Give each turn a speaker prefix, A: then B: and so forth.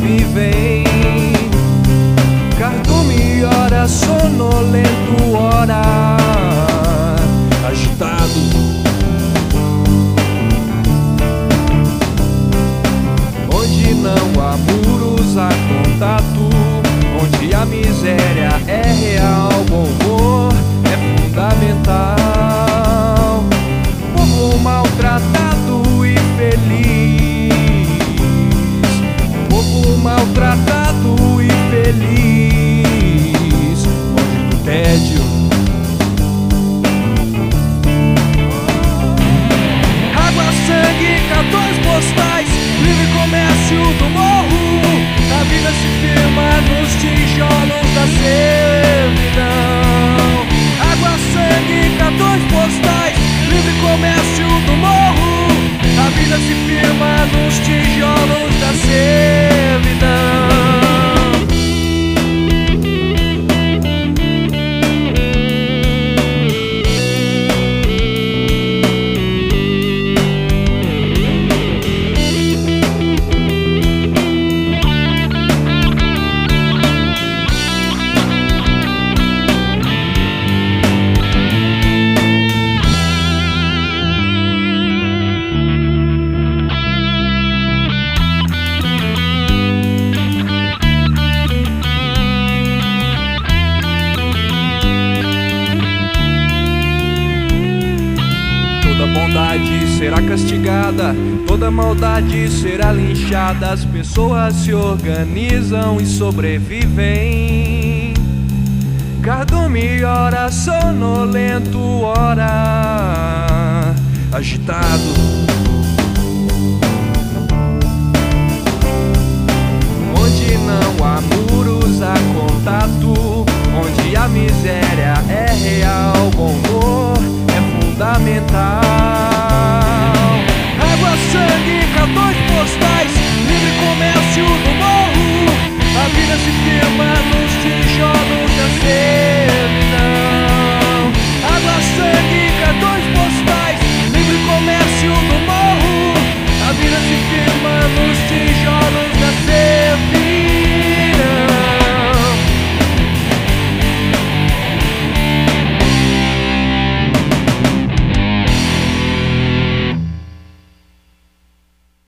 A: sobrevivem. Cardume, ora sonolento, ora agitado. Onde não há muros, há contato. Onde a miséria é real, bom humor é fundamental. Povo maltratado e feliz, povo maltratado e feliz, longe do tédio. Água, sangue, cartões postais, livre comércio do morro. A vida se firma nos tijolos da servidão. Água, sangue, cartões postais, livre comércio do morro. A vida se firma nos tijolos da servidão. Toda bondade será castigada, toda maldade será linchada. As pessoas se organizam e sobrevivem. Cardume, ora sonolento, ora agitado. Onde não há muros, há contato. Onde a miséria é real, bom humor é fundamental. Água, sangue, cartões postais, livre comércio do morro. A vida se firma nos tijolos da